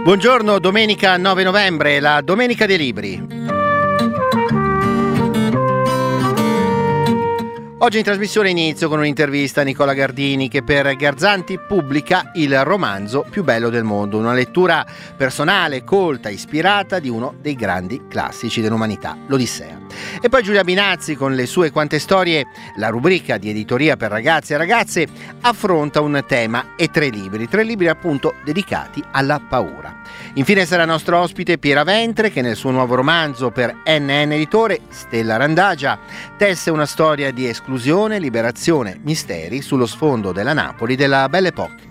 Buongiorno, domenica 9 novembre, la Domenica dei Libri. Oggi in trasmissione inizio con un'intervista a Nicola Gardini che per Garzanti pubblica il romanzo più bello del mondo, una lettura personale, colta, ispirata di uno dei grandi classici dell'umanità, l'Odissea. E poi Giulia Binazzi con le sue Quante storie, la rubrica di editoria per ragazzi e ragazze, affronta un tema e tre libri appunto dedicati alla paura. Infine sarà nostro ospite Piera Ventre che nel suo nuovo romanzo per NN Editore, Stella Randagia, tesse una storia di esclusione, liberazione, misteri sullo sfondo della Napoli della Belle Époque.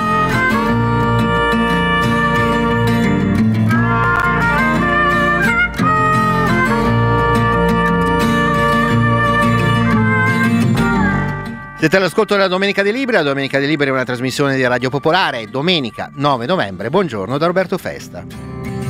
Siete all'ascolto della Domenica dei Libri. La Domenica dei Libri è una trasmissione di Radio Popolare. Domenica 9 novembre. Buongiorno da Roberto Festa.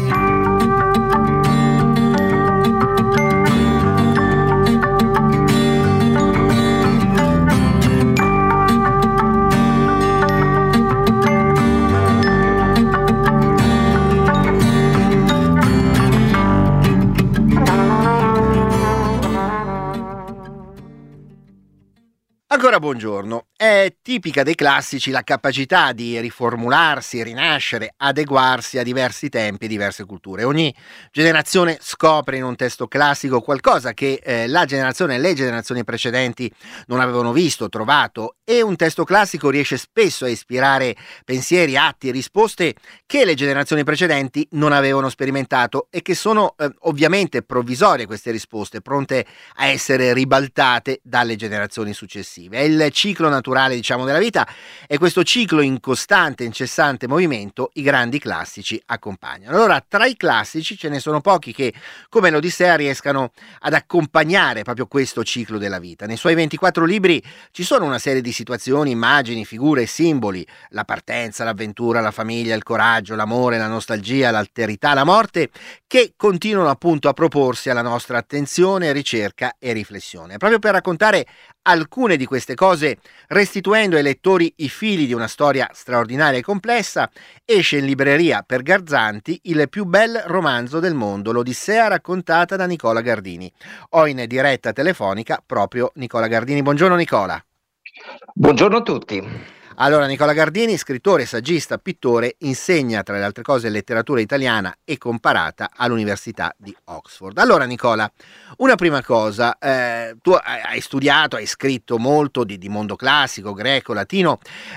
Ancora buongiorno. È tipica dei classici la capacità di riformularsi, rinascere, adeguarsi a diversi tempi e diverse culture. Ogni generazione scopre in un testo classico qualcosa che le generazioni precedenti non avevano visto, trovato, e un testo classico riesce spesso a ispirare pensieri, atti e risposte che le generazioni precedenti non avevano sperimentato e che sono ovviamente provvisorie queste risposte, pronte a essere ribaltate dalle generazioni successive. È il ciclo naturale, diciamo, della vita, e questo ciclo in costante, incessante movimento i grandi classici accompagnano. Allora, tra i classici ce ne sono pochi che, come l'Odissea, riescano ad accompagnare proprio questo ciclo della vita. Nei suoi 24 libri ci sono una serie di situazioni, immagini, figure e simboli: la partenza, l'avventura, la famiglia, il coraggio, l'amore, la nostalgia, l'alterità, la morte, che continuano appunto a proporsi alla nostra attenzione, ricerca e riflessione. Proprio per raccontare alcune di queste cose, restituendo ai lettori i fili di una storia straordinaria e complessa, esce in libreria per Garzanti il più bel romanzo del mondo, l'Odissea raccontata da Nicola Gardini. Ho in diretta telefonica proprio Nicola Gardini. Buongiorno Nicola. Buongiorno a tutti. Allora, Nicola Gardini, scrittore, saggista, pittore, insegna tra le altre cose letteratura italiana e comparata all'Università di Oxford. Allora Nicola, una prima cosa, tu hai studiato, hai scritto molto di mondo classico, greco, latino,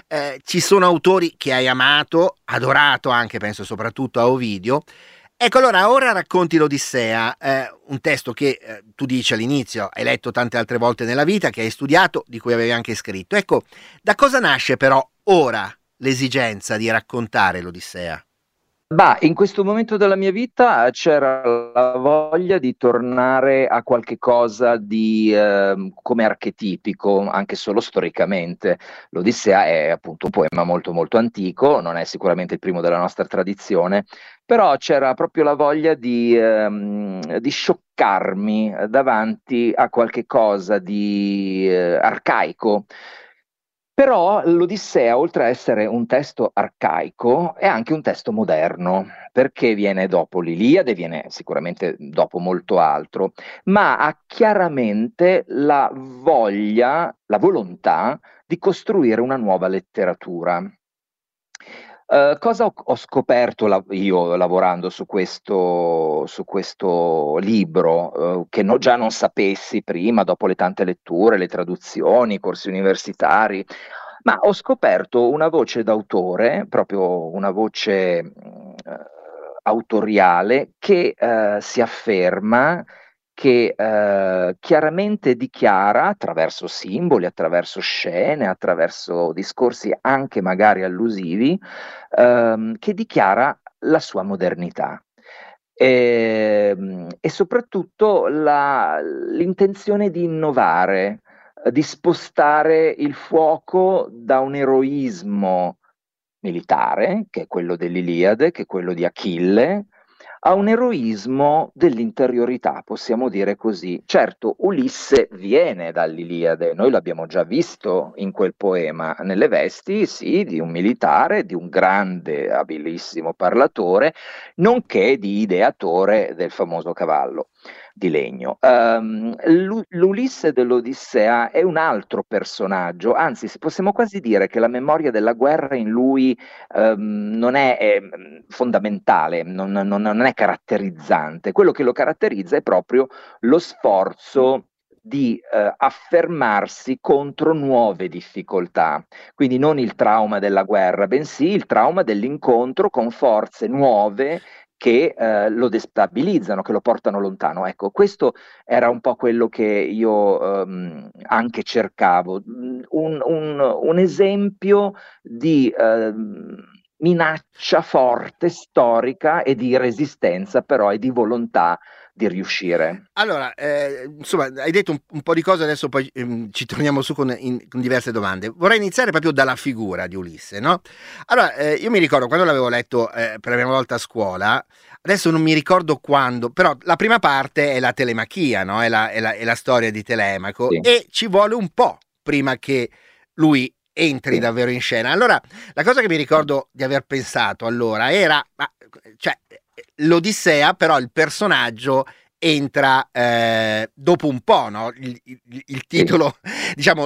ci sono autori che hai amato, adorato anche, penso soprattutto a Ovidio. Ecco, allora ora racconti l'Odissea, un testo che tu dici all'inizio hai letto tante altre volte nella vita, che hai studiato, di cui avevi anche scritto. Ecco, da cosa nasce però ora l'esigenza di raccontare l'Odissea? In questo momento della mia vita c'era la voglia di tornare a qualche cosa di come archetipico, anche solo storicamente. L'Odissea è appunto un poema molto molto antico, non è sicuramente il primo della nostra tradizione, però c'era proprio la voglia di scioccarmi davanti a qualche cosa di arcaico. Però l'Odissea, oltre a essere un testo arcaico, è anche un testo moderno, perché viene dopo l'Iliade, viene sicuramente dopo molto altro, ma ha chiaramente la voglia, la volontà di costruire una nuova letteratura. Cosa ho scoperto io lavorando su questo libro, che già non sapessi prima, dopo le tante letture, le traduzioni, i corsi universitari, ma ho scoperto una voce d'autore, proprio una voce autoriale, che si afferma, che chiaramente dichiara, attraverso simboli, attraverso scene, attraverso discorsi anche magari allusivi, che dichiara la sua modernità. E soprattutto l'intenzione di innovare, di spostare il fuoco da un eroismo militare, che è quello dell'Iliade, che è quello di Achille, ha un eroismo dell'interiorità, possiamo dire così. Certo, Ulisse viene dall'Iliade, noi l'abbiamo già visto in quel poema, nelle vesti, sì, di un militare, di un grande, abilissimo parlatore, nonché di ideatore del famoso cavallo di legno. L'Ulisse dell'Odissea è un altro personaggio, anzi, possiamo quasi dire che la memoria della guerra in lui non è fondamentale, non è caratterizzante. Quello che lo caratterizza è proprio lo sforzo di affermarsi contro nuove difficoltà. Quindi non il trauma della guerra, bensì il trauma dell'incontro con forze nuove che lo destabilizzano, che lo portano lontano. Ecco, questo era un po' quello che io anche cercavo, un esempio di minaccia forte, storica e di resistenza però e di volontà di riuscire. Allora, insomma, hai detto un po' di cose, adesso poi ci torniamo su con diverse domande. Vorrei iniziare proprio dalla figura di Ulisse, no? Allora, io mi ricordo quando l'avevo letto per la prima volta a scuola, adesso non mi ricordo quando, però la prima parte è la telemachia, no? È la storia di Telemaco, Sì, e ci vuole un po' prima che lui entri sì, davvero in scena. Allora, la cosa che mi ricordo di aver pensato allora era, cioè, l'Odissea, però il personaggio entra dopo un po', no? Il sì. titolo, diciamo,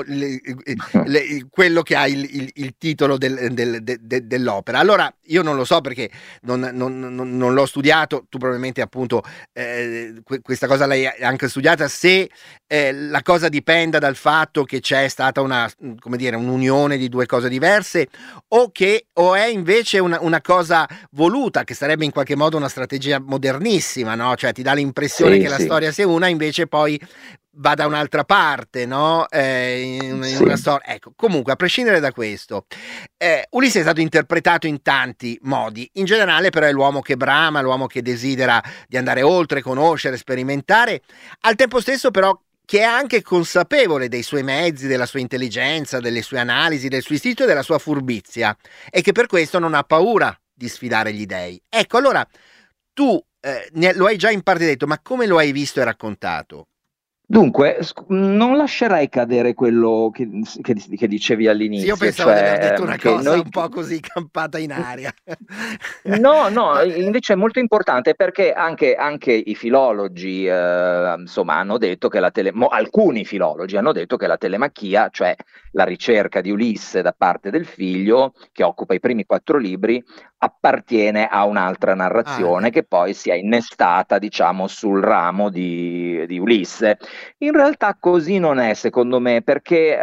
quello che ha il titolo dell'opera. Allora, io non lo so perché non l'ho studiato, tu probabilmente appunto questa cosa l'hai anche studiata, se la cosa dipenda dal fatto che c'è stata come dire, un'unione di due cose diverse o è invece una cosa voluta, che sarebbe in qualche modo una strategia modernissima, no? Cioè ti dà l'impressione Sì, che la sì, storia sia una, invece poi va da un'altra parte, no? In una sì. storia. Ecco, comunque, a prescindere da questo, Ulisse è stato interpretato in tanti modi. In generale, però, è l'uomo che brama, l'uomo che desidera di andare oltre, conoscere, sperimentare. Al tempo stesso, però, che è anche consapevole dei suoi mezzi, della sua intelligenza, delle sue analisi, del suo istinto e della sua furbizia, e che per questo non ha paura di sfidare gli dei. Ecco, allora tu lo hai già in parte detto, ma come lo hai visto e raccontato? Dunque, non lascerei cadere quello che dicevi Sì, io all'inizio, pensavo di aver cioè detto una che cosa noi. un po' così campata in aria. No, no, Ma, invece è molto importante perché anche i filologi, insomma, hanno detto che alcuni filologi hanno detto che la telemachia, cioè la ricerca di Ulisse da parte del figlio, che occupa i primi 4 libri, appartiene a un'altra narrazione che ecco. poi si è innestata, diciamo, sul ramo di Ulisse. In realtà così non è, secondo me, perché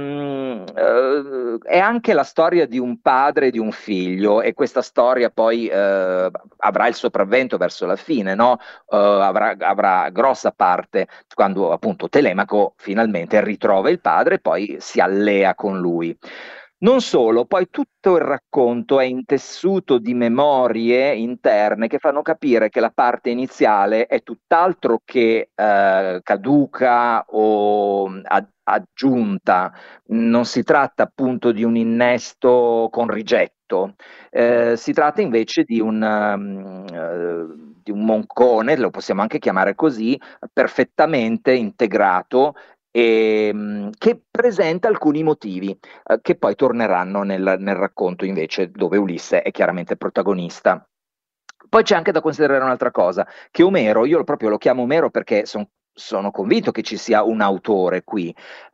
è anche la storia di un padre e di un figlio e questa storia poi avrà il sopravvento verso la fine, no? Avrà grossa parte quando appunto Telemaco finalmente ritrova il padre e poi si allea con lui. Non solo, poi tutto il racconto è intessuto di memorie interne che fanno capire che la parte iniziale è tutt'altro che caduca o aggiunta. Non si tratta appunto di un innesto con rigetto, si tratta invece di un moncone, lo possiamo anche chiamare così, perfettamente integrato e che presenta alcuni motivi che poi torneranno nel racconto invece dove Ulisse è chiaramente protagonista. Poi c'è anche da considerare un'altra cosa, che Omero, io proprio lo chiamo Omero perché sono convinto che ci sia un autore qui,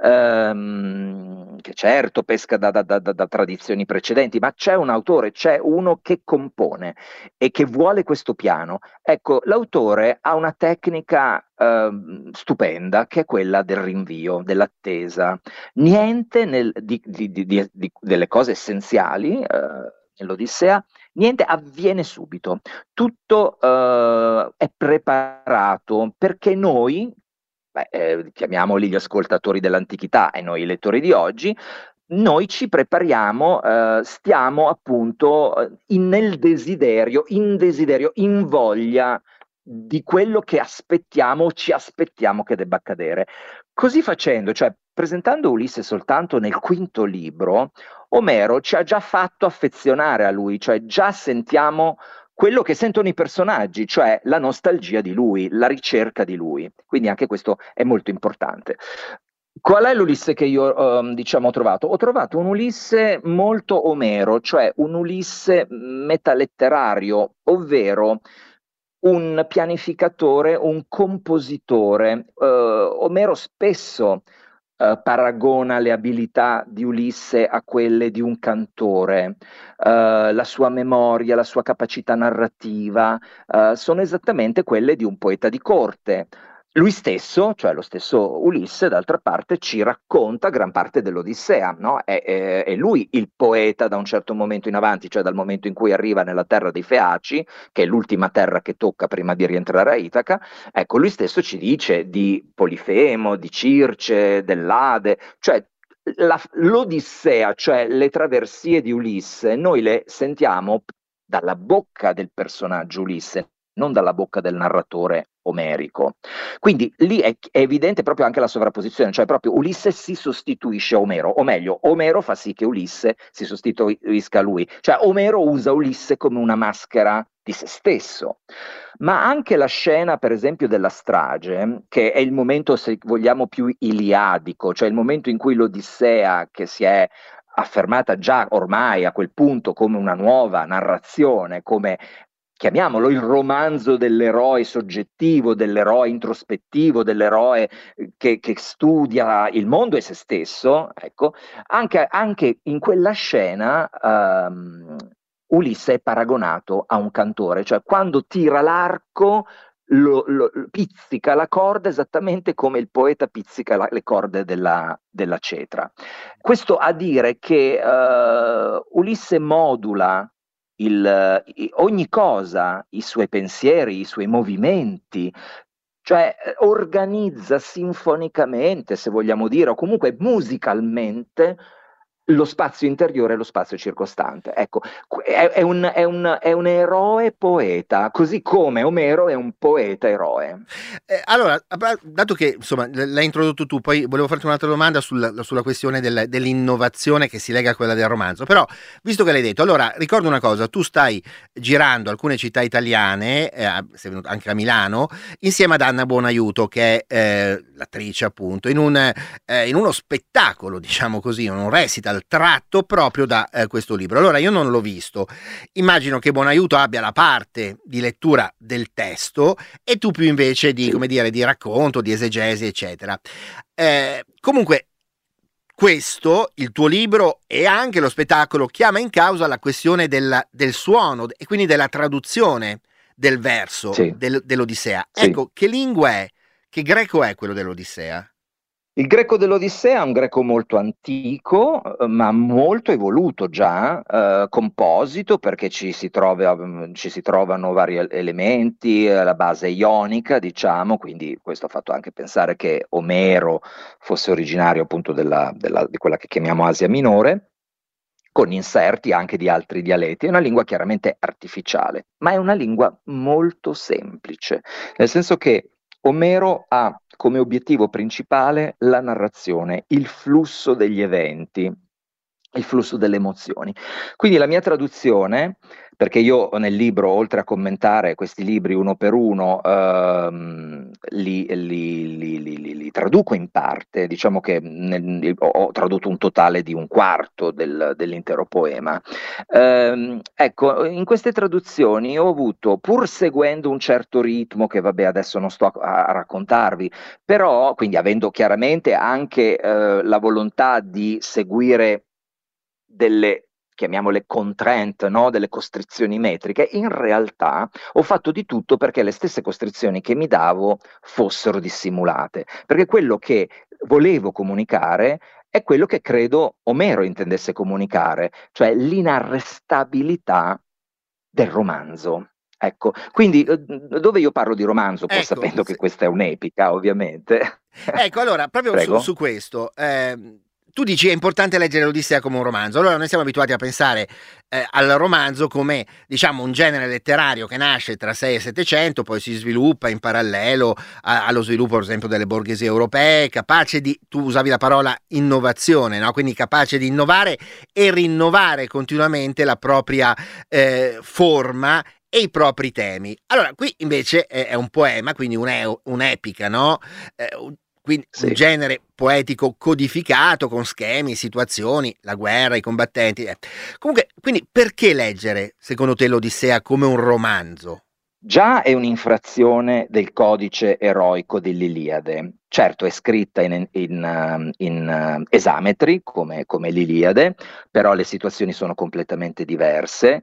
che certo pesca da tradizioni precedenti, ma c'è un autore, c'è uno che compone e che vuole questo piano. Ecco, l'autore ha una tecnica stupenda che è quella del rinvio, dell'attesa. Niente delle cose essenziali nell'Odissea, niente avviene subito, tutto è preparato perché noi, beh, chiamiamoli gli ascoltatori dell'antichità e noi i lettori di oggi, noi ci prepariamo, stiamo appunto in desiderio, in voglia di quello che aspettiamo o ci aspettiamo che debba accadere. Così facendo, cioè presentando Ulisse soltanto nel quinto libro, Omero ci ha già fatto affezionare a lui, cioè già sentiamo quello che sentono i personaggi, cioè la nostalgia di lui, la ricerca di lui. Quindi anche questo è molto importante. Qual è l'Ulisse che io, diciamo, ho trovato? Ho trovato un Ulisse molto Omero, cioè un Ulisse metaletterario, ovvero un pianificatore, un compositore. Omero spesso paragona le abilità di Ulisse a quelle di un cantore, la sua memoria, la sua capacità narrativa, sono esattamente quelle di un poeta di corte. Lui stesso, cioè lo stesso Ulisse, d'altra parte, ci racconta gran parte dell'Odissea, no? È lui il poeta da un certo momento in avanti, cioè dal momento in cui arriva nella terra dei Feaci, che è l'ultima terra che tocca prima di rientrare a Itaca. Ecco, lui stesso ci dice di Polifemo, di Circe, dell'Ade, cioè l'Odissea, cioè le traversie di Ulisse, noi le sentiamo dalla bocca del personaggio Ulisse, non dalla bocca del narratore omerico. Quindi lì è evidente proprio anche la sovrapposizione, cioè proprio Ulisse si sostituisce a Omero, o meglio, Omero fa sì che Ulisse si sostituisca a lui, cioè Omero usa Ulisse come una maschera di se stesso. Ma anche la scena, per esempio, della strage, che è il momento, se vogliamo, più iliadico, cioè il momento in cui l'Odissea, che si è affermata già ormai a quel punto come una nuova narrazione, come chiamiamolo il romanzo dell'eroe soggettivo, dell'eroe introspettivo, dell'eroe che studia il mondo e se stesso, ecco, anche in quella scena Ulisse è paragonato a un cantore, cioè quando tira l'arco pizzica la corda esattamente come il poeta pizzica le corde della cetra. Questo a dire che Ulisse modula ogni cosa, i suoi pensieri, i suoi movimenti, cioè organizza sinfonicamente, se vogliamo dire, o comunque musicalmente lo spazio interiore e lo spazio circostante. Ecco, è un eroe poeta, così come Omero è un poeta eroe. Allora, dato che insomma l'hai introdotto tu, poi volevo farti un'altra domanda sulla questione dell'innovazione che si lega a quella del romanzo, però visto che l'hai detto, allora ricordo una cosa, tu stai girando alcune città italiane, sei venuto anche a Milano, insieme ad Anna Buonaiuto, che è l'attrice appunto, in uno spettacolo, diciamo così, un recital tratto proprio da questo libro. Allora io non l'ho visto, immagino che Buonaiuto abbia la parte di lettura del testo e tu più invece di, come dire, di racconto, di esegesi, eccetera. Comunque questo, il tuo libro e anche lo spettacolo, chiama in causa la questione del suono e quindi della traduzione del verso dell'Odissea. Sì. Ecco, che lingua è? Che greco è quello dell'Odissea? Il greco dell'Odissea è un greco molto antico, ma molto evoluto già, composito perché ci si trovano vari elementi, la base ionica, diciamo, quindi questo ha fatto anche pensare che Omero fosse originario appunto di quella che chiamiamo Asia Minore, con inserti anche di altri dialetti. È una lingua chiaramente artificiale, ma è una lingua molto semplice, nel senso che Omero ha come obiettivo principale la narrazione, il flusso degli eventi, il flusso delle emozioni. Quindi la mia traduzione, perché io nel libro, oltre a commentare questi libri uno per uno, li traduco in parte, diciamo che ho tradotto un totale di un quarto dell'intero poema. Ecco, in queste traduzioni ho avuto, pur seguendo un certo ritmo che vabbè adesso non sto a raccontarvi, però quindi avendo chiaramente anche la volontà di seguire delle, chiamiamole constraint, no? Delle costrizioni metriche, in realtà ho fatto di tutto perché le stesse costrizioni che mi davo fossero dissimulate, perché quello che volevo comunicare è quello che credo Omero intendesse comunicare, cioè l'inarrestabilità del romanzo. Ecco, quindi dove io parlo di romanzo, pur sapendo che questa è un'epica, ovviamente. Ecco, allora, proprio su questo, tu dici è importante leggere l'Odissea come un romanzo. Allora noi siamo abituati a pensare al romanzo come, diciamo, un genere letterario che nasce tra 6 e 700, poi si sviluppa in parallelo allo sviluppo, per esempio, delle borghesie europee, capace di, tu usavi la parola innovazione, no? Quindi capace di innovare e rinnovare continuamente la propria forma e i propri temi. Allora, qui invece è un poema, quindi un'epica, no? Quindi un Sì. genere poetico codificato con schemi, situazioni, la guerra, i combattenti. Comunque, quindi perché leggere, secondo te, l'Odissea come un romanzo? Già è un'infrazione del codice eroico dell'Iliade. Certo, è scritta in esametri come l'Iliade, però le situazioni sono completamente diverse.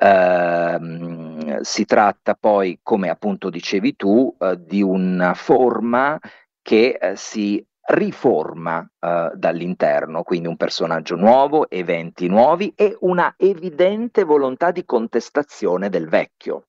Si tratta poi, come appunto dicevi tu, di una forma che si riforma dall'interno, quindi un personaggio nuovo, eventi nuovi e una evidente volontà di contestazione del vecchio.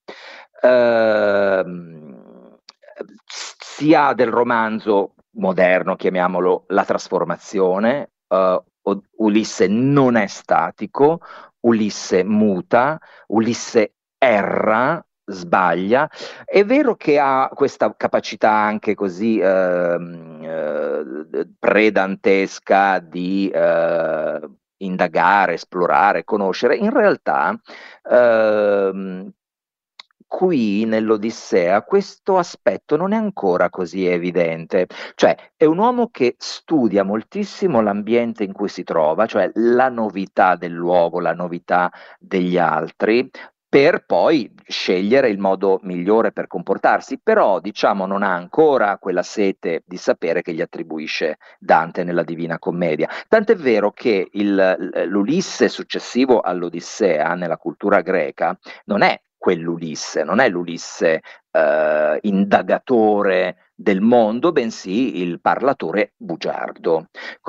Ehm, Sia del romanzo moderno, chiamiamolo la trasformazione, Ulisse non è statico, Ulisse muta, Ulisse erra, sbaglia. È vero che ha questa capacità anche così predantesca di indagare, esplorare, conoscere. In realtà, ehm, qui nell'Odissea questo aspetto non è ancora così evidente, cioè è un uomo che studia moltissimo l'ambiente in cui si trova, cioè la novità del luogo, la novità degli altri, per poi scegliere il modo migliore per comportarsi, però diciamo non ha ancora quella sete di sapere che gli attribuisce Dante nella Divina Commedia. Tant'è vero che l'Ulisse successivo all'Odissea nella cultura greca non è quell'Ulisse, non è l'Ulisse indagatore del mondo, bensì il parlatore bugiardo.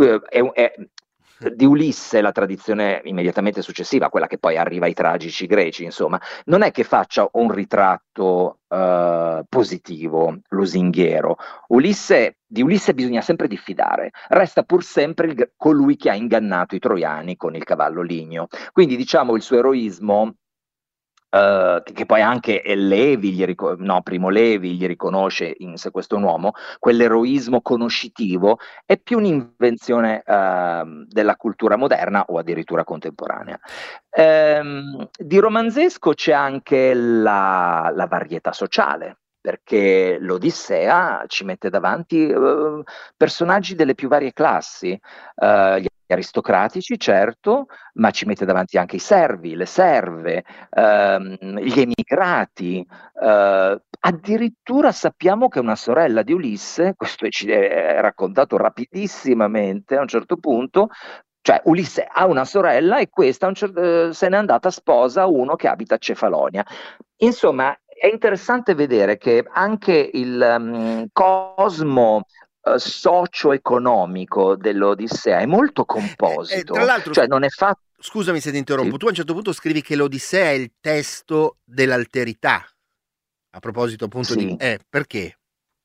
Di Ulisse, la tradizione immediatamente successiva, quella che poi arriva ai tragici greci, insomma, non è che faccia un ritratto positivo, lusinghiero. Di Ulisse bisogna sempre diffidare, resta pur sempre colui che ha ingannato i troiani con il cavallo ligneo. Quindi diciamo il suo eroismo che poi anche Primo Levi gli riconosce in Se questo uomo, quell'eroismo conoscitivo è più un'invenzione della cultura moderna o addirittura contemporanea. Di romanzesco c'è anche la varietà sociale, perché l'Odissea ci mette davanti personaggi delle più varie classi, gli aristocratici, certo, ma ci mette davanti anche i servi, le serve, gli emigrati. Addirittura sappiamo che una sorella di Ulisse, questo ci è raccontato rapidissimamente a un certo punto, cioè Ulisse ha una sorella e questa se n'è andata sposa a uno che abita a Cefalonia. Insomma, è interessante vedere che anche il cosmo socio-economico dell'Odissea è molto Tra composito, l'altro, cioè non è fatto. scusami se ti Sì, interrompo, tu a un certo punto scrivi che l'Odissea è il testo dell'alterità, a proposito appunto di... sì. perché?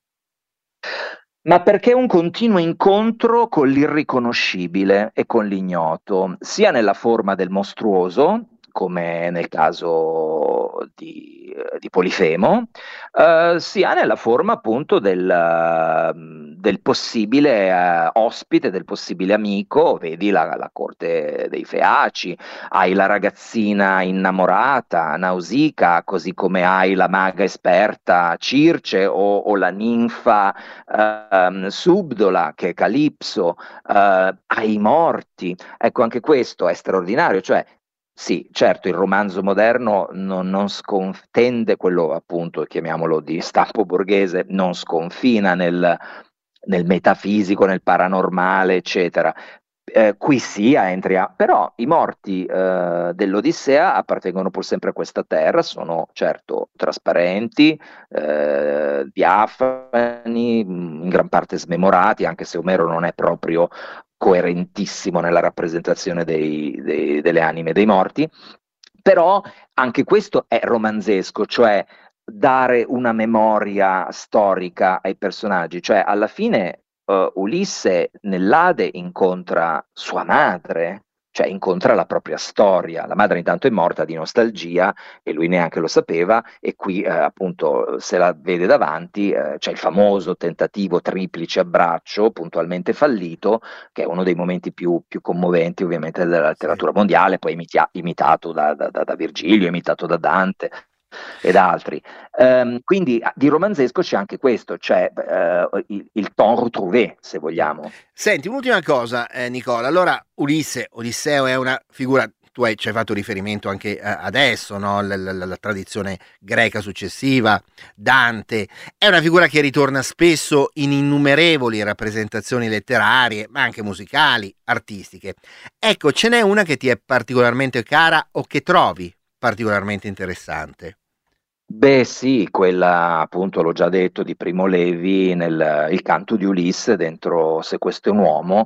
Ma perché è un continuo incontro con l'irriconoscibile e con l'ignoto, sia nella forma del mostruoso, come nel caso di Polifemo, sia nella forma appunto del possibile ospite, del possibile amico. Vedi la corte dei Feaci, hai la ragazzina innamorata, Nausicaa, così come hai la maga esperta Circe o la ninfa Subdola, che è Calipso, ai morti. Ecco, anche questo è straordinario, cioè sì, certo, il romanzo moderno non tende, quello appunto, chiamiamolo di stampo borghese, non sconfina nel metafisico, nel paranormale, eccetera. Qui sì, però i morti dell'Odissea appartengono pur sempre a questa terra, sono certo trasparenti, diafani, in gran parte smemorati, anche se Omero non è proprio coerentissimo nella rappresentazione delle anime dei morti, però anche questo è romanzesco, cioè dare una memoria storica ai personaggi, cioè alla fine Ulisse nell'Ade incontra sua madre, cioè incontra la propria storia. La madre intanto è morta di nostalgia e lui neanche lo sapeva, e qui appunto se la vede davanti, c'è il famoso tentativo triplice abbraccio puntualmente fallito, che è uno dei momenti più commoventi ovviamente della Sì. letteratura mondiale, poi imitato da Virgilio, imitato da Dante. ed altri. Quindi di romanzesco c'è anche questo, c'è il ton retrouvé, se vogliamo. Senti, un'ultima cosa, Nicola. Allora, Odisseo è una figura, ci hai fatto riferimento anche adesso, no? La tradizione greca successiva, Dante, è una figura che ritorna spesso in innumerevoli rappresentazioni letterarie, ma anche musicali, artistiche. Ecco, ce n'è una che ti è particolarmente cara o che trovi particolarmente interessante? Beh sì, quella appunto l'ho già detto di Primo Levi nel Il canto di Ulisse dentro Se questo è un uomo.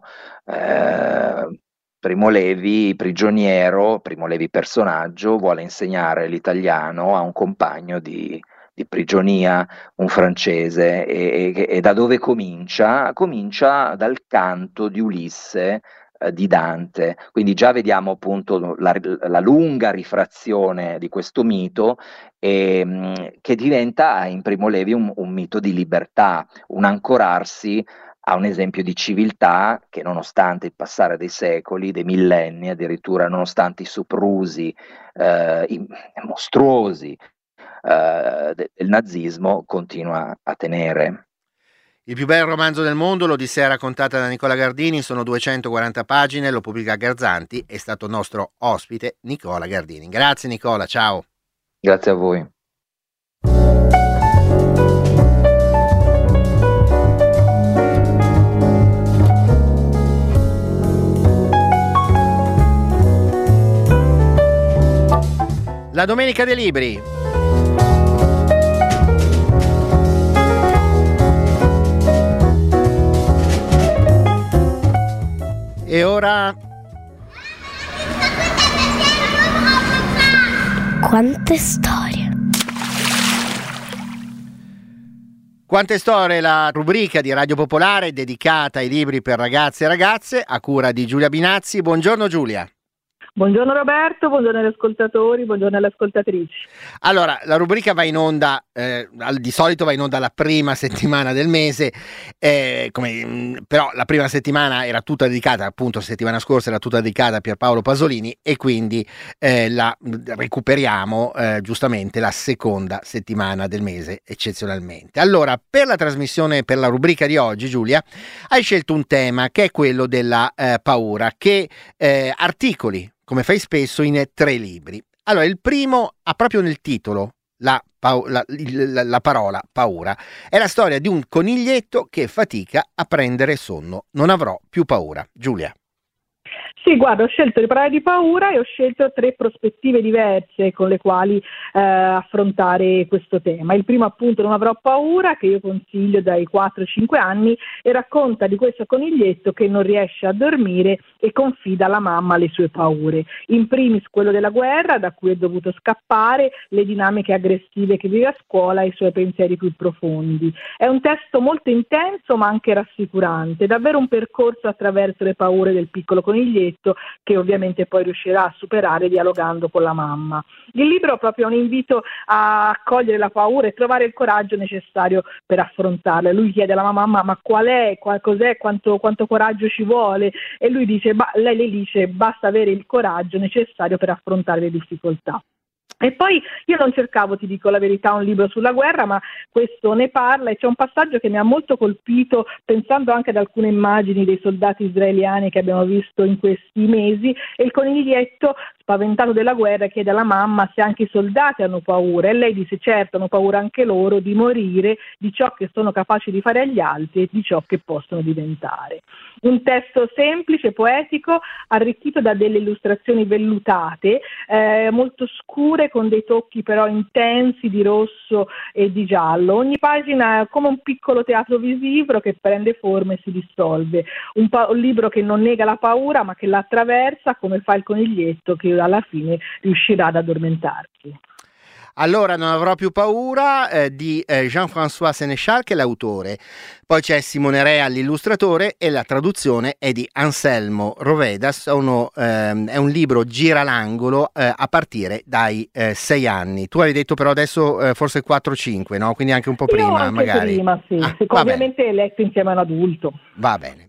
Primo Levi prigioniero, Primo Levi personaggio, vuole insegnare l'italiano a un compagno di prigionia, un francese, e da dove comincia? Comincia dal canto di Ulisse di Dante, quindi già vediamo appunto la lunga rifrazione di questo mito che diventa in Primo Levi un mito di libertà, un ancorarsi a un esempio di civiltà che nonostante il passare dei secoli, dei millenni, addirittura nonostante i soprusi mostruosi del nazismo, continua a tenere. Il più bel romanzo del mondo, l'Odissea raccontata da Nicola Gardini, sono 240 pagine, lo pubblica Garzanti, è stato nostro ospite Nicola Gardini. Grazie Nicola, ciao. Grazie a voi. La Domenica dei Libri. E ora... Quante storie. Quante storie, la rubrica di Radio Popolare dedicata ai libri per ragazzi e ragazze, a cura di Giulia Binazzi. Buongiorno Giulia. Buongiorno Roberto, buongiorno agli ascoltatori, buongiorno alle ascoltatrici. Allora, la rubrica va in onda, di solito va in onda la prima settimana del mese, però la prima settimana era tutta dedicata, appunto la settimana scorsa era tutta dedicata a Pierpaolo Pasolini e quindi la recuperiamo giustamente la seconda settimana del mese eccezionalmente. Allora, per la trasmissione, per la rubrica di oggi, Giulia, hai scelto un tema che è quello della paura, che articoli, come fai spesso, in 3 libri. Allora, il primo ha proprio nel titolo la parola paura. È la storia di un coniglietto che fatica a prendere sonno. Non avrò più paura. Giulia. Sì, guarda, ho scelto di parlare di paura e ho scelto 3 prospettive diverse con le quali affrontare questo tema. Il primo appunto Non avrò paura, che io consiglio dai 4-5 anni, e racconta di questo coniglietto che non riesce a dormire e confida alla mamma le sue paure. In primis quello della guerra, da cui è dovuto scappare, le dinamiche aggressive che vive a scuola e i suoi pensieri più profondi. È un testo molto intenso ma anche rassicurante, davvero un percorso attraverso le paure del piccolo coniglietto, che ovviamente poi riuscirà a superare dialogando con la mamma. Il libro è proprio un invito a cogliere la paura e trovare il coraggio necessario per affrontarla. Lui chiede alla mamma: ma cos'è, quanto coraggio ci vuole? E lui dice, lei le dice: basta avere il coraggio necessario per affrontare le difficoltà. E poi io non cercavo, ti dico la verità, un libro sulla guerra, ma questo ne parla, e c'è un passaggio che mi ha molto colpito, pensando anche ad alcune immagini dei soldati israeliani che abbiamo visto in questi mesi, e il coniglietto, spaventato della guerra, chiede alla mamma se anche i soldati hanno paura, e lei dice: certo, hanno paura anche loro di morire, di ciò che sono capaci di fare agli altri e di ciò che possono diventare. Un testo semplice, poetico, arricchito da delle illustrazioni vellutate, molto scure, con dei tocchi però intensi di rosso e di giallo. Ogni pagina è come un piccolo teatro visivo che prende forma e si dissolve. Un libro che non nega la paura, ma che la attraversa, come fa il coniglietto, che alla fine riuscirà ad addormentarsi. Allora, Non avrò più paura, di Jean-François Sénéchal, che è l'autore. Poi c'è Simone Rea, l'illustratore, e la traduzione è di Anselmo Rovedas. È un libro gira l'angolo a partire dai 6 anni. Tu avevi detto però adesso forse 4-5, no? Quindi anche un po' prima, anche magari. Prima, sì. Ovviamente letto insieme a un adulto. Va bene.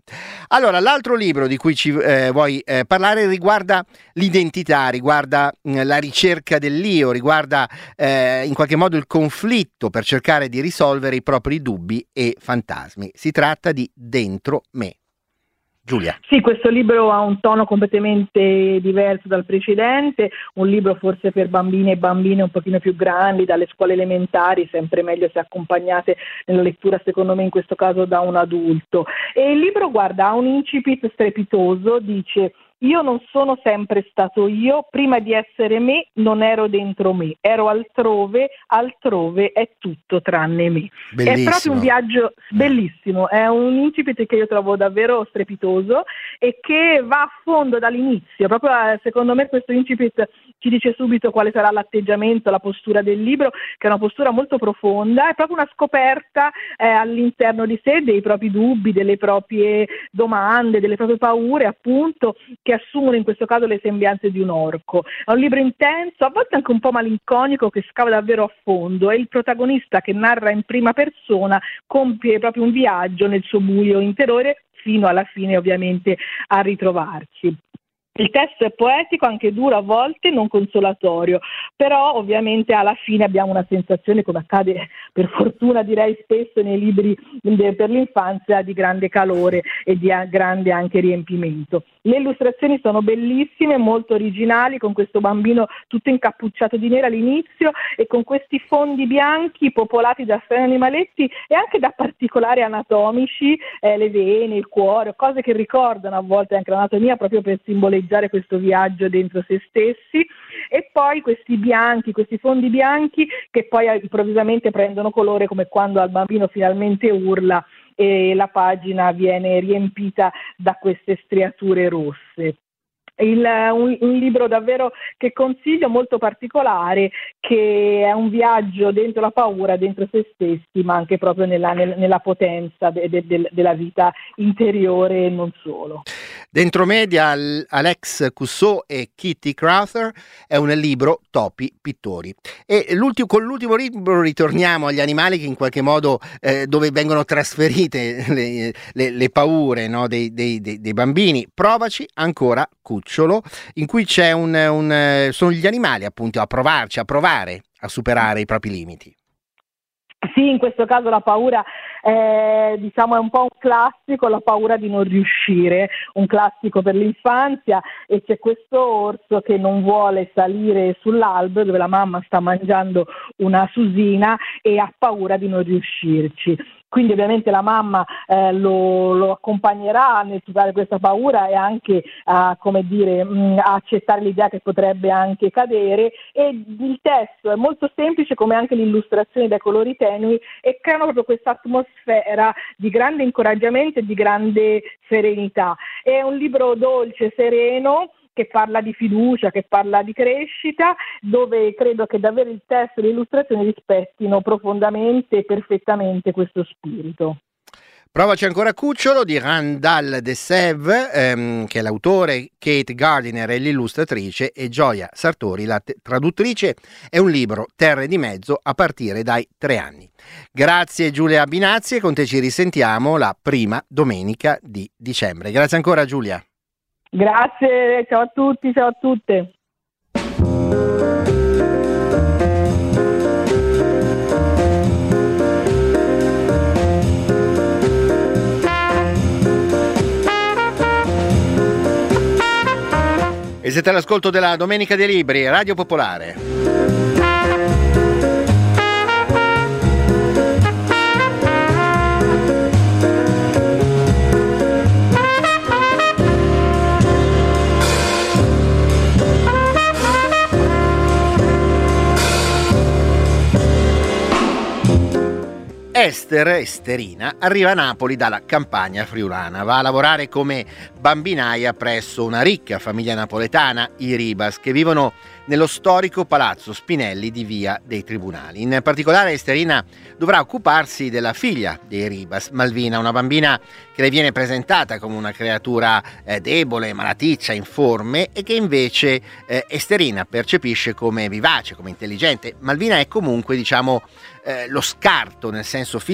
Allora, l'altro libro di cui ci vuoi parlare riguarda l'identità, riguarda la ricerca dell'io, riguarda in qualche modo il conflitto per cercare di risolvere i propri dubbi e fantasmi. Si tratta di Dentro me. Giulia. Sì, questo libro ha un tono completamente diverso dal precedente, un libro forse per bambini e bambine un pochino più grandi, dalle scuole elementari, sempre meglio se accompagnate nella lettura, secondo me in questo caso da un adulto. E il libro, guarda, ha un incipit strepitoso, dice: io non sono sempre stato io, prima di essere me non ero dentro me, ero altrove, altrove è tutto tranne me. Bellissimo. È proprio un viaggio bellissimo, è un incipit che io trovo davvero strepitoso e che va a fondo dall'inizio, proprio secondo me questo incipit ci dice subito quale sarà l'atteggiamento, la postura del libro, che è una postura molto profonda, è proprio una scoperta all'interno di sé dei propri dubbi, delle proprie domande, delle proprie paure, appunto, che assumono in questo caso le sembianze di un orco. È un libro intenso, a volte anche un po' malinconico, che scava davvero a fondo, e il protagonista, che narra in prima persona, compie proprio un viaggio nel suo buio interiore fino alla fine, ovviamente, a ritrovarsi. Il testo è poetico, anche duro a volte, non consolatorio, però ovviamente alla fine abbiamo una sensazione, come accade per fortuna direi spesso nei libri per l'infanzia, di grande calore e di grande anche riempimento. Le illustrazioni sono bellissime, molto originali, con questo bambino tutto incappucciato di nero all'inizio e con questi fondi bianchi popolati da strani animaletti e anche da particolari anatomici, le vene, il cuore, cose che ricordano a volte anche l'anatomia, proprio per simboleggiare questo viaggio dentro se stessi. E poi questi bianchi, questi fondi bianchi che poi improvvisamente prendono colore, come quando al bambino finalmente urla e la viene riempita da queste striature rosse. Un libro davvero che consiglio, molto particolare, che è un viaggio dentro la paura, dentro se stessi, ma anche proprio nella potenza della vita interiore e non solo. Dentro me di Alex Cusseau e Kitty Crowther è un libro Topi Pittori. E con l'ultimo libro ritorniamo agli animali, che in qualche modo dove vengono trasferite le paure, no, dei bambini. Provaci ancora, Cucciolo, in cui c'è sono gli animali appunto a provare a superare i propri limiti. Sì, in questo caso la paura è un po' un classico, la paura di non riuscire, un classico per l'infanzia, e c'è questo orso che non vuole salire sull'albero dove la mamma sta mangiando una susina e ha paura di non riuscirci. Quindi ovviamente la mamma lo accompagnerà nel superare questa paura e anche a accettare l'idea che potrebbe anche cadere, e il testo è molto semplice, come anche l'illustrazione dai colori tenui, e creano proprio questa atmosfera di grande incoraggiamento e di grande serenità. È un libro dolce, sereno, che parla di fiducia, che parla di crescita, dove credo che davvero il testo e le illustrazioni rispettino profondamente e perfettamente questo spirito. Provaci ancora, Cucciolo di Randall de Sève, che è l'autore, Kate Gardiner è l'illustratrice e Gioia Sartori la traduttrice. È un libro terre di mezzo a partire dai 3 anni. Grazie Giulia Binazzi, e con te ci risentiamo la prima domenica di dicembre. Grazie ancora Giulia. Grazie, ciao a tutti, ciao a tutte. E siete all'ascolto della Domenica dei Libri, Radio Popolare. Esterina arriva a Napoli dalla campagna friulana, va a lavorare come bambinaia presso una ricca famiglia napoletana, i Ribas, che vivono nello storico palazzo Spinelli di Via dei Tribunali. In particolare Esterina dovrà occuparsi della figlia dei Ribas, Malvina, una bambina che le viene presentata come una creatura debole, malaticcia, informe, e che invece Esterina percepisce come vivace, come intelligente. Malvina è comunque, lo scarto nel senso fisico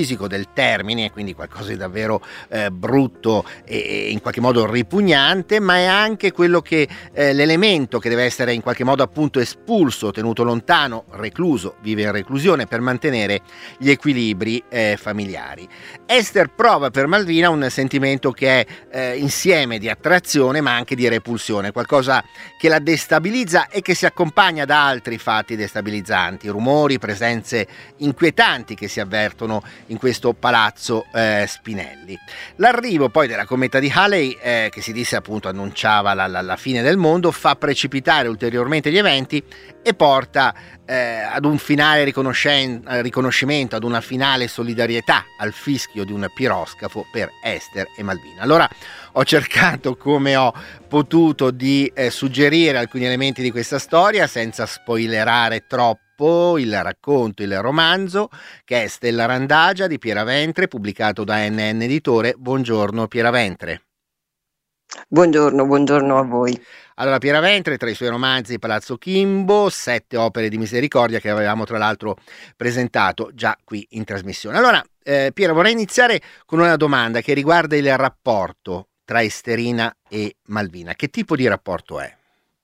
fisico del termine, quindi qualcosa di davvero brutto e in qualche modo ripugnante, ma è anche quello che l'elemento che deve essere in qualche modo appunto espulso, tenuto lontano, recluso, vive in reclusione per mantenere gli equilibri familiari. Esther prova per Malvina un sentimento che è insieme di attrazione ma anche di repulsione, qualcosa che la destabilizza e che si accompagna da altri fatti destabilizzanti, rumori, presenze inquietanti che si avvertono in questo palazzo Spinelli. L'arrivo poi della cometa di Halley, che si disse appunto annunciava la fine del mondo, fa precipitare ulteriormente gli eventi e porta ad un finale riconoscimento, ad una finale solidarietà, al fischio di un piroscafo per Esther e Malvina. Allora ho cercato come ho potuto di suggerire alcuni elementi di questa storia senza spoilerare troppo il racconto, il romanzo, che è Stella Randagia di Piera Ventre, pubblicato da NN Editore. Buongiorno Piera Ventre. Buongiorno a voi. Allora, Piera Ventre, tra i suoi romanzi Palazzo Kimbo, 7 opere di misericordia che avevamo tra l'altro presentato già qui in trasmissione. Allora, Piera, vorrei iniziare con una domanda che riguarda il rapporto tra Esterina e Malvina. Che tipo di rapporto è?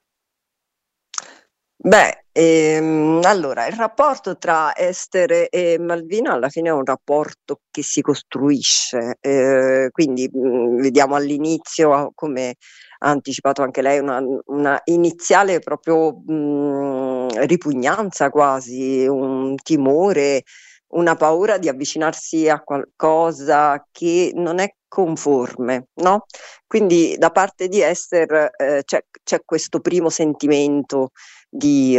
Allora, il rapporto tra Esther e Malvina alla fine è un rapporto che si costruisce, quindi vediamo all'inizio, come ha anticipato anche lei, una iniziale proprio ripugnanza quasi, un timore, una paura di avvicinarsi a qualcosa che non è conforme, no? Quindi da parte di Esther c'è questo primo sentimento di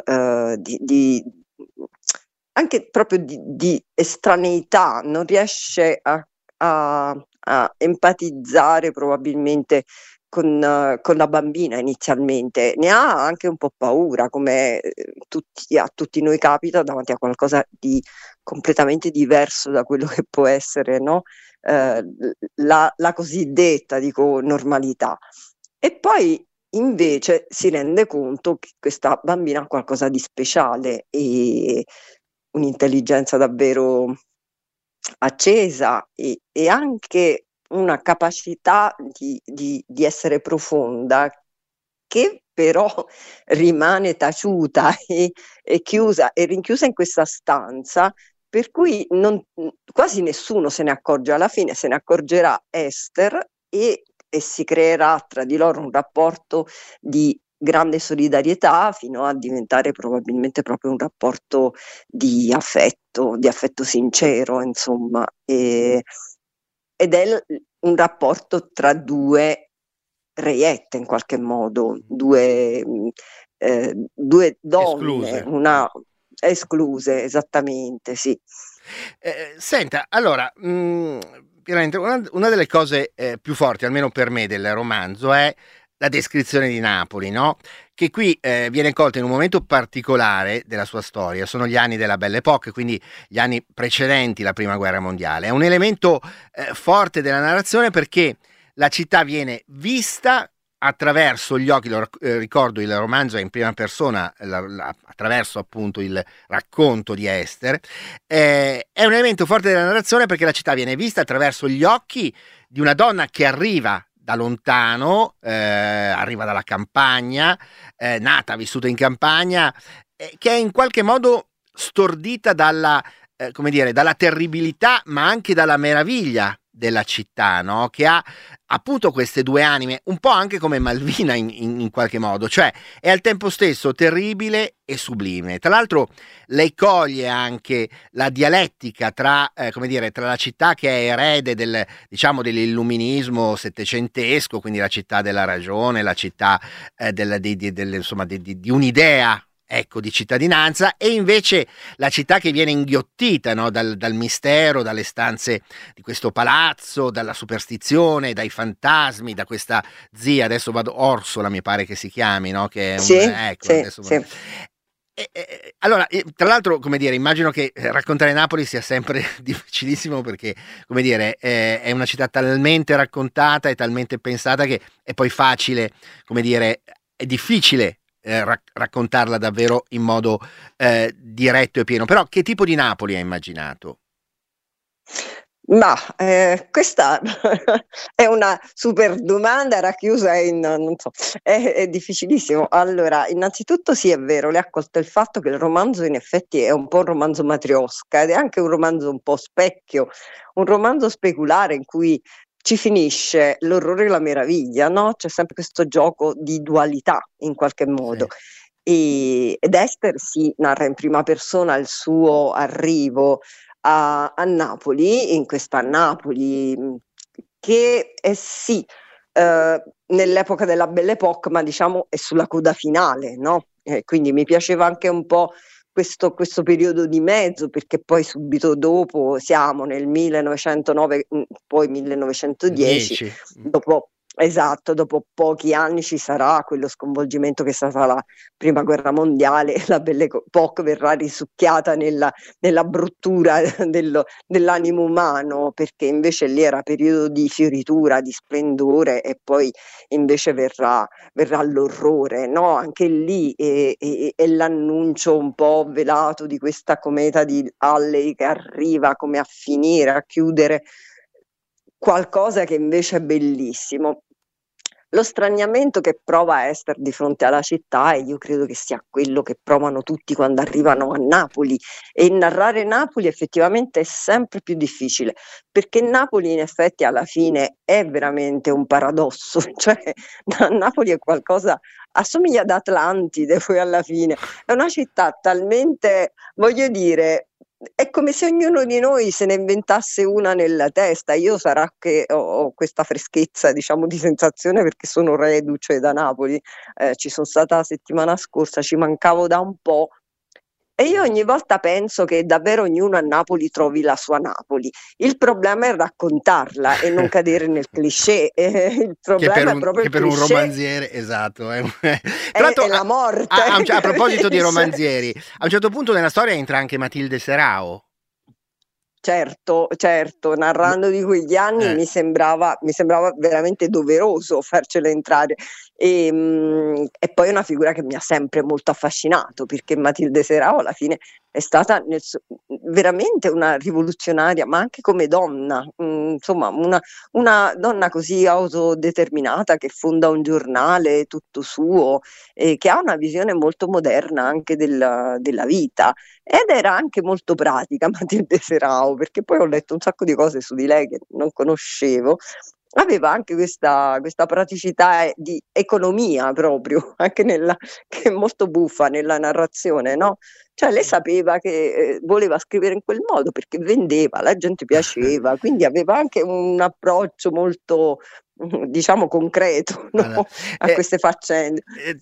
anche proprio di estraneità, non riesce a empatizzare probabilmente con la bambina inizialmente, ne ha anche un po' paura, come a tutti noi capita davanti a qualcosa di completamente diverso da quello che può essere, no? La cosiddetta, dico, normalità. E poi invece si rende conto che questa bambina ha qualcosa di speciale e un'intelligenza davvero accesa e anche una capacità di essere profonda, che però rimane taciuta e chiusa e rinchiusa in questa stanza, per cui quasi nessuno se ne accorge. Alla fine se ne accorgerà Esther e si creerà tra di loro un rapporto di grande solidarietà, fino a diventare probabilmente proprio un rapporto di affetto sincero, insomma. Ed è un rapporto tra due reiette, in qualche modo, due donne, escluse, esattamente, sì. Senta, allora, una delle cose più forti, almeno per me, del romanzo è la descrizione di Napoli, no? Che qui viene colta in un momento particolare della sua storia. Sono gli anni della Belle Époque, quindi gli anni precedenti la Prima Guerra Mondiale. È un elemento forte della narrazione, perché la città viene vista attraverso gli occhi, ricordo il romanzo è in prima persona, attraverso appunto il racconto di Esther. È un elemento forte della narrazione perché la città viene vista attraverso gli occhi di una donna che arriva da lontano, arriva dalla campagna, nata, vissuta in campagna, che è in qualche modo stordita dalla terribilità, ma anche dalla meraviglia della città, no? Che ha appunto queste due anime, un po' anche come Malvina in qualche modo, cioè è al tempo stesso terribile e sublime. Tra l'altro lei coglie anche la dialettica tra la città che è erede dell'illuminismo settecentesco, quindi la città della ragione, la città di un'idea, ecco, di cittadinanza, e invece la città che viene inghiottita, no? dal mistero, dalle stanze di questo palazzo, dalla superstizione, dai fantasmi, da questa zia, adesso Orsola mi pare che si chiami, no? Che è sì. Allora, tra l'altro, immagino che raccontare Napoli sia sempre difficilissimo, perché, è una città talmente raccontata e talmente pensata che è poi facile, è difficile raccontarla davvero in modo diretto e pieno. Però che tipo di Napoli hai immaginato? Ma questa è una super domanda racchiusa in, non so, è difficilissimo. Allora, innanzitutto sì, è vero, lei ha colto il fatto che il romanzo in effetti è un po' un romanzo matriosca ed è anche un romanzo un po' specchio, un romanzo speculare in cui ci finisce l'orrore e la meraviglia, no? C'è sempre questo gioco di dualità in qualche modo. Sì. Ed Esther si narra in prima persona il suo arrivo a Napoli, in questa Napoli che è sì nell'epoca della Belle Époque, ma diciamo è sulla coda finale, no? Quindi mi piaceva anche un po' questo periodo di mezzo, perché poi subito dopo siamo nel 1909, poi 1910, 10. dopo. Esatto, dopo pochi anni ci sarà quello sconvolgimento che è stata la prima guerra mondiale, la Belle Époque verrà risucchiata nella bruttura dell'animo umano, perché invece lì era periodo di fioritura, di splendore, e poi invece verrà l'orrore, no? Anche lì è l'annuncio un po' velato di questa cometa di Halley che arriva come a finire, a chiudere qualcosa che invece è bellissimo. Lo straniamento che prova Esther di fronte alla città, e io credo che sia quello che provano tutti quando arrivano a Napoli, e narrare Napoli effettivamente è sempre più difficile, perché Napoli in effetti alla fine è veramente un paradosso, cioè Napoli è qualcosa, assomiglia ad Atlantide poi alla fine, è una città talmente, voglio dire, è come se ognuno di noi se ne inventasse una nella testa. Io sarà che ho questa freschezza, diciamo, di sensazione perché sono reduce da Napoli. Ci sono stata la settimana scorsa, ci mancavo da un po'. E io ogni volta penso che davvero ognuno a Napoli trovi la sua Napoli. Il problema è raccontarla e non cadere nel cliché. Il problema è proprio Che il per un cliché, romanziere, esatto. Tra l'altro, è la morte. a proposito di romanzieri, a un certo punto nella storia entra anche Matilde Serao. Certo, certo, narrando di quegli anni Eh. mi sembrava veramente doveroso farcela entrare e poi è una figura che mi ha sempre molto affascinato, perché Matilde Serao alla fine è stata veramente una rivoluzionaria, ma anche come donna, insomma una donna così autodeterminata che fonda un giornale tutto suo e che ha una visione molto moderna anche della vita. Ed era anche molto pratica Matilde Serao, perché poi ho letto un sacco di cose su di lei che non conoscevo. Aveva anche questa praticità di economia proprio, anche che è molto buffa nella narrazione, no? Cioè lei sapeva che voleva scrivere in quel modo perché vendeva, la gente piaceva, quindi aveva anche un approccio molto, diciamo, concreto, no? Allora, A queste faccende.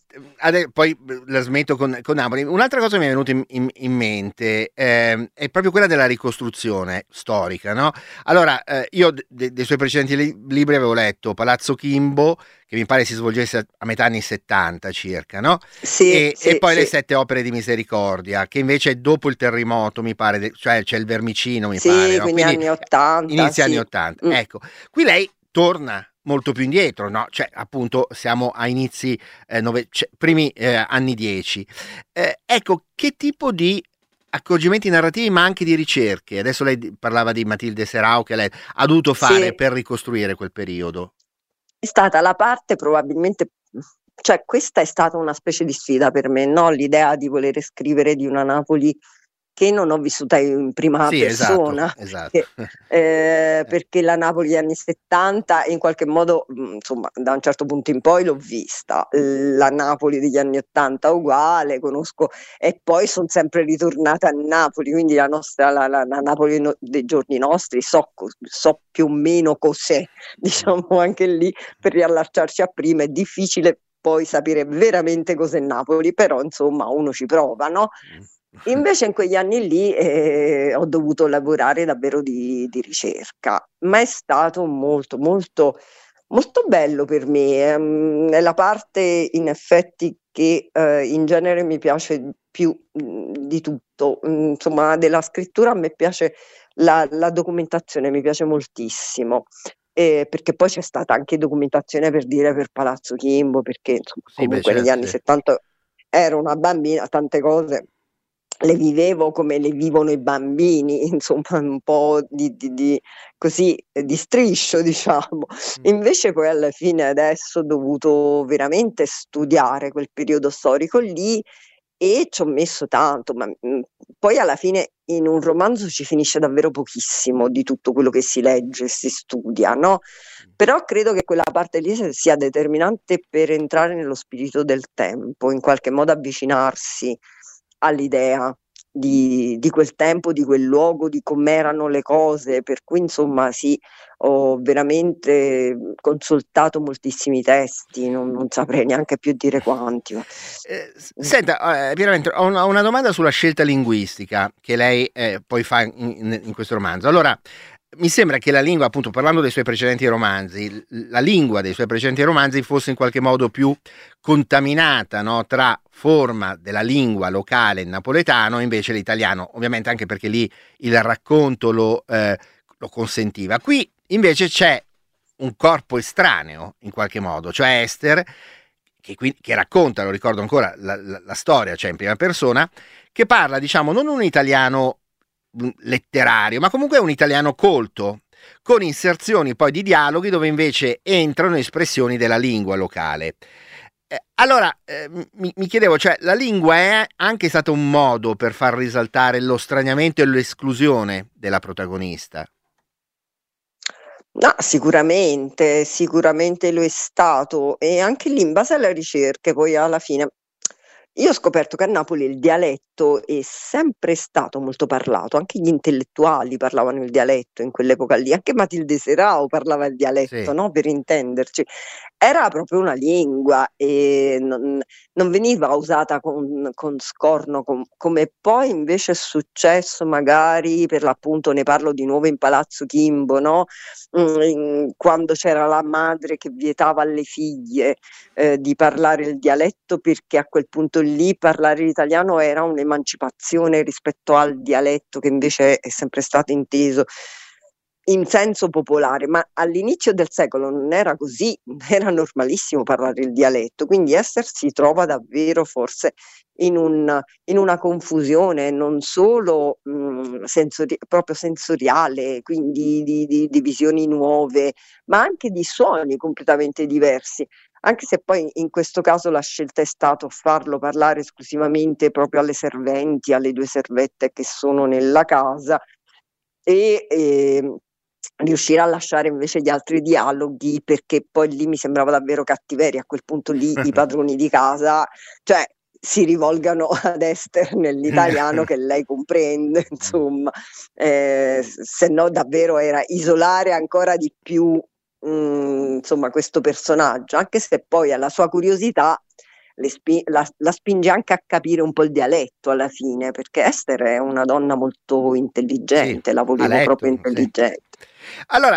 poi la smetto con Napoli. Un'altra cosa mi è venuta in mente è proprio quella della ricostruzione storica, no? Allora, io dei suoi precedenti libri avevo letto Palazzo Kimbo, che mi pare si svolgesse a metà anni 70 circa, no? Sì, E poi le sì. 7 opere di Misericordia, che invece è dopo il terremoto, mi pare, cioè c'è il Vermicino, mi pare, Sì, no? quindi Quindi anni 80, inizia anni sì. 80. Ecco, qui lei torna molto più indietro, no? Cioè, appunto, siamo a inizi primi anni 10. Ecco, che tipo di accorgimenti narrativi, ma anche di ricerche? Adesso lei parlava di Matilde Serao che lei ha dovuto fare Sì, per ricostruire quel periodo. è stata la parte probabilmente, cioè questa è stata una specie di sfida per me, no? L'idea di voler scrivere di una Napoli che non ho vissuta in prima Sì, esatto, persona, esatto. perché la Napoli degli anni 70 in qualche modo, insomma, da un certo punto in poi l'ho vista, la Napoli degli anni 80 uguale, conosco, e poi sono sempre ritornata a Napoli, quindi la nostra, la Napoli dei giorni nostri, so più o meno cos'è, diciamo anche lì, per riallacciarci a prima, è difficile poi sapere veramente cos'è Napoli, però insomma uno ci prova, no? Invece in quegli anni lì ho dovuto lavorare davvero di ricerca, ma è stato molto, molto, molto bello per me. È la parte in effetti che in genere mi piace più di tutto. Insomma, della scrittura a me piace la documentazione, mi piace moltissimo. Perché poi c'è stata anche documentazione per dire per Palazzo Kimbo, perché insomma, Sì, beh, comunque negli certo, anni sì. 70 ero una bambina, tante cose le vivevo come le vivono i bambini, insomma un po' così di striscio, diciamo. Invece poi alla fine adesso ho dovuto veramente studiare quel periodo storico lì e ci ho messo tanto, ma poi alla fine in un romanzo ci finisce davvero pochissimo di tutto quello che si legge e si studia, no? Però credo che quella parte lì sia determinante per entrare nello spirito del tempo, in qualche modo avvicinarsi all'idea di quel tempo, di quel luogo, di com'erano le cose, per cui insomma sì, ho veramente consultato moltissimi testi, non saprei neanche più dire quanti. Senta, Pieravento, ho una domanda sulla scelta linguistica che lei poi fa in questo romanzo. Allora, mi sembra che la lingua, appunto parlando dei suoi precedenti romanzi, la lingua dei suoi precedenti romanzi fosse in qualche modo più contaminata, no? Tra forma della lingua locale napoletano e invece l'italiano, ovviamente anche perché lì il racconto lo consentiva. Qui invece c'è un corpo estraneo in qualche modo, cioè Ester, che racconta, lo ricordo ancora, la storia, cioè in prima persona, che parla, diciamo, non un italiano letterario, ma comunque è un italiano colto, con inserzioni poi di dialoghi dove invece entrano espressioni della lingua locale. Allora, mi chiedevo, cioè la lingua è anche stato un modo per far risaltare lo straniamento e l'esclusione della protagonista? No, sicuramente lo è stato, e anche lì in base alle ricerche poi alla fine io ho scoperto che a Napoli il dialetto è sempre stato molto parlato, anche gli intellettuali parlavano il dialetto in quell'epoca lì, anche Matilde Serao parlava il dialetto, Sì. no? Per intenderci. Era proprio una lingua e non veniva usata con scorno, come poi invece è successo magari, per l'appunto ne parlo di nuovo in Palazzo Chimbo, no? Quando c'era la madre che vietava alle figlie di parlare il dialetto, perché a quel punto lì parlare l'italiano era un'emancipazione rispetto al dialetto che invece è sempre stato inteso in senso popolare, ma all'inizio del secolo non era così, era normalissimo parlare il dialetto, quindi Ester si trova davvero forse in una confusione non solo proprio sensoriale, quindi di visioni nuove, ma anche di suoni completamente diversi. Anche se poi in questo caso la scelta è stata farlo parlare esclusivamente proprio alle serventi, alle 2 servette che sono nella casa, e riuscire a lasciare invece gli altri dialoghi, perché poi lì mi sembrava davvero cattiveria. A quel punto lì i padroni di casa, cioè, si rivolgano ad Ester nell'italiano che lei comprende, insomma, se no davvero era isolare ancora di più insomma questo personaggio, anche se poi alla sua curiosità la spinge anche a capire un po' il dialetto alla fine, perché Ester è una donna molto intelligente, Sì, la volevo letto, proprio sì. intelligente. Allora,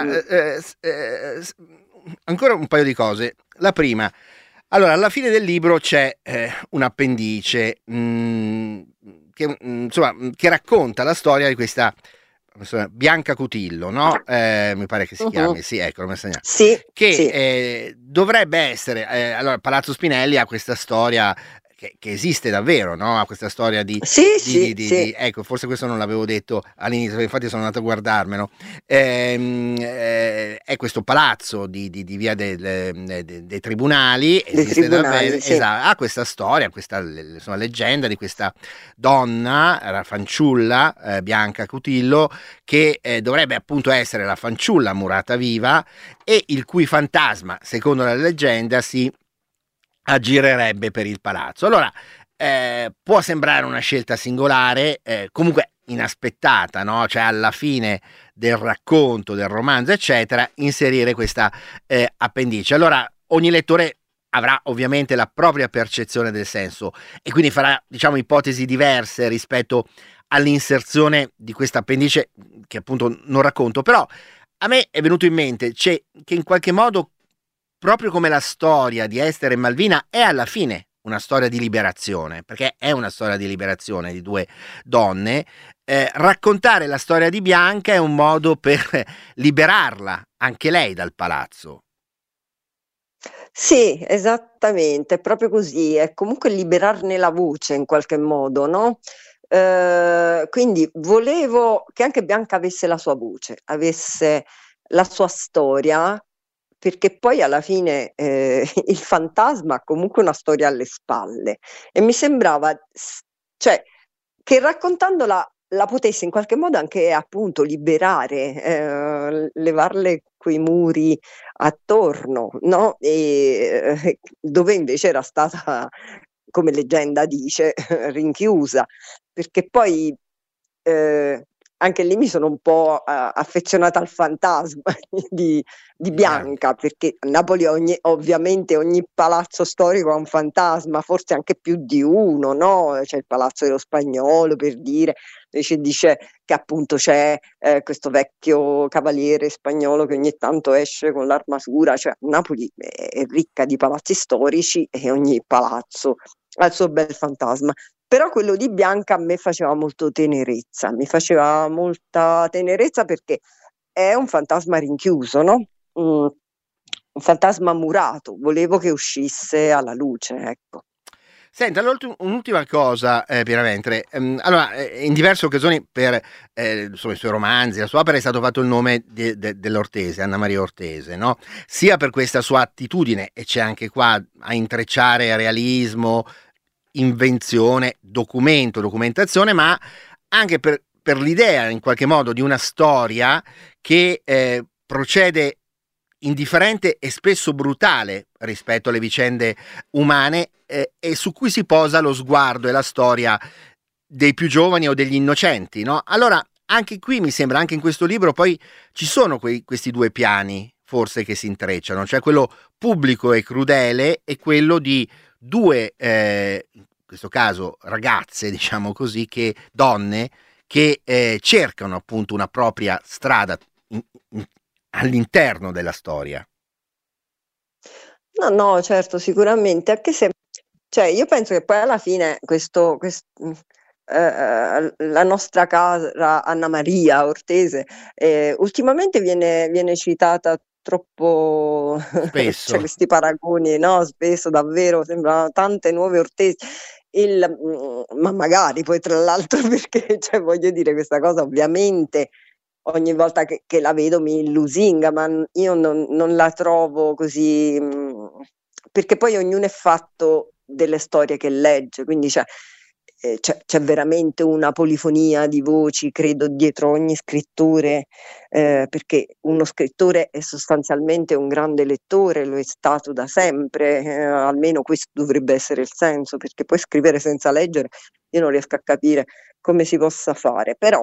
ancora un paio di cose. La prima, allora, alla fine del libro c'è un appendice che racconta la storia di questa Bianca Cutillo, no? Mi pare che si chiami, sì, ecco, l'ho messa Sì, che sì. dovrebbe essere, allora Palazzo Spinelli ha questa storia che esiste davvero, no? Ha questa storia Sì. ecco, forse questo non l'avevo detto all'inizio, infatti sono andato a guardarmelo. È questo palazzo di via dei tribunali, esiste davvero, Sì. esatto, ha questa storia, questa insomma, leggenda di questa donna, la fanciulla Bianca Cutillo, che dovrebbe appunto essere la fanciulla murata viva e il cui fantasma, secondo la leggenda, si aggirerebbe per il palazzo. Allora, può sembrare una scelta singolare, comunque inaspettata, no? Cioè alla fine del racconto, del romanzo, eccetera, inserire questa appendice. Allora, ogni lettore avrà ovviamente la propria percezione del senso e quindi farà, diciamo, ipotesi diverse rispetto all'inserzione di questa appendice che appunto non racconto, però a me è venuto in mente che in qualche modo, proprio come la storia di Ester e Malvina, è alla fine una storia di liberazione, perché è una storia di liberazione di 2 donne. Raccontare la storia di Bianca è un modo per liberarla, anche lei, dal palazzo. Sì, esattamente, è proprio così, è comunque liberarne la voce in qualche modo, no? Quindi volevo che anche Bianca avesse la sua voce, avesse la sua storia, perché poi alla fine il fantasma ha comunque una storia alle spalle e mi sembrava, cioè, che raccontandola la potesse in qualche modo anche appunto liberare, levarle quei muri attorno, no? E dove invece era stata, come leggenda dice, rinchiusa, perché poi anche lì mi sono un po' affezionata al fantasma di Bianca, perché a Napoli ovviamente ogni palazzo storico ha un fantasma, forse anche più di uno, no? C'è il Palazzo dello Spagnolo, per dire, invece dice che appunto c'è questo vecchio cavaliere spagnolo che ogni tanto esce con l'armatura, cioè Napoli è ricca di palazzi storici e ogni palazzo ha il suo bel fantasma. Però quello di Bianca a me faceva molto tenerezza, mi faceva molta tenerezza perché è un fantasma rinchiuso, no? Un fantasma murato, volevo che uscisse alla luce, ecco. Senta, un'ultima cosa, Pieraventre. Allora, in diverse occasioni per insomma, i suoi romanzi, la sua opera, è stato fatto il nome dell'Ortese, Anna Maria Ortese, no? Sia per questa sua attitudine, e c'è anche qua, a intrecciare realismo, invenzione, documentazione, ma anche per l'idea, in qualche modo, di una storia che procede indifferente e spesso brutale rispetto alle vicende umane, e su cui si posa lo sguardo e la storia dei più giovani o degli innocenti, no? Allora, anche qui mi sembra, anche in questo libro, poi ci sono questi due piani forse che si intrecciano, cioè quello pubblico e crudele e quello di due, in questo caso ragazze, diciamo così, donne che cercano appunto una propria strada all'interno della storia. No, certo, sicuramente, anche se, cioè, io penso che poi alla fine la nostra cara Anna Maria Ortese ultimamente viene citata troppo spesso. Cioè, questi paragoni, no? Spesso davvero sembrano tante nuove Ortesi. Ma magari poi tra l'altro, perché cioè, voglio dire, questa cosa ovviamente ogni volta che la vedo mi illusinga, ma io non la trovo così, perché poi ognuno è fatto delle storie che legge, quindi c'è veramente una polifonia di voci, credo, dietro ogni scrittore, perché uno scrittore è sostanzialmente un grande lettore, lo è stato da sempre, almeno questo dovrebbe essere il senso, perché poi scrivere senza leggere io non riesco a capire come si possa fare, però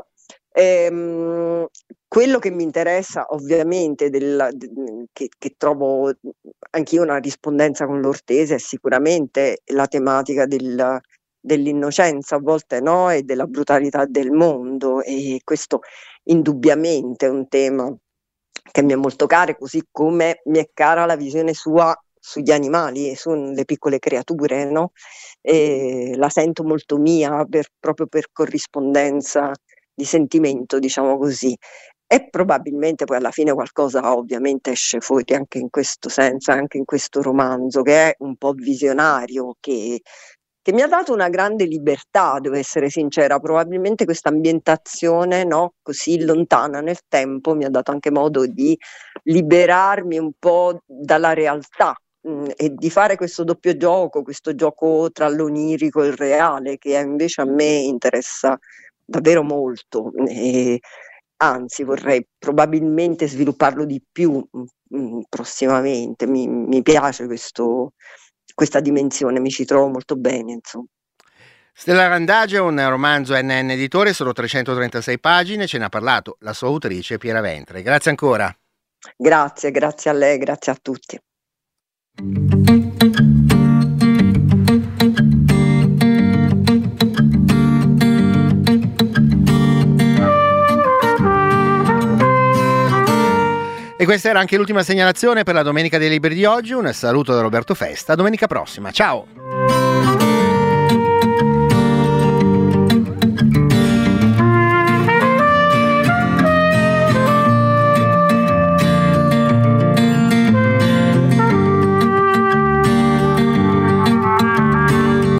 quello che mi interessa ovviamente che trovo anch'io una rispondenza con l'Ortese è sicuramente la tematica dell'innocenza, a volte no, e della brutalità del mondo, e questo indubbiamente è un tema che mi è molto caro, così come mi è cara la visione sua sugli animali e sulle piccole creature, no? E la sento molto mia proprio per corrispondenza di sentimento, diciamo così. E probabilmente poi alla fine qualcosa ovviamente esce fuori anche in questo senso, anche in questo romanzo, che è un po' visionario, che mi ha dato una grande libertà, devo essere sincera. Probabilmente questa ambientazione, no, così lontana nel tempo, mi ha dato anche modo di liberarmi un po' dalla realtà, e di fare questo doppio gioco, questo gioco tra l'onirico e il reale, che invece a me interessa davvero molto, e anzi vorrei probabilmente svilupparlo di più prossimamente. Mi piace questa dimensione, mi ci trovo molto bene, insomma. Stella Randaggia, un romanzo NN Editore, solo 336 pagine, ce ne ha parlato la sua autrice Pieraventre. Grazie ancora. Grazie a lei, grazie a tutti. E questa era anche l'ultima segnalazione per la Domenica dei Libri di oggi. Un saluto da Roberto Festa, domenica prossima, ciao!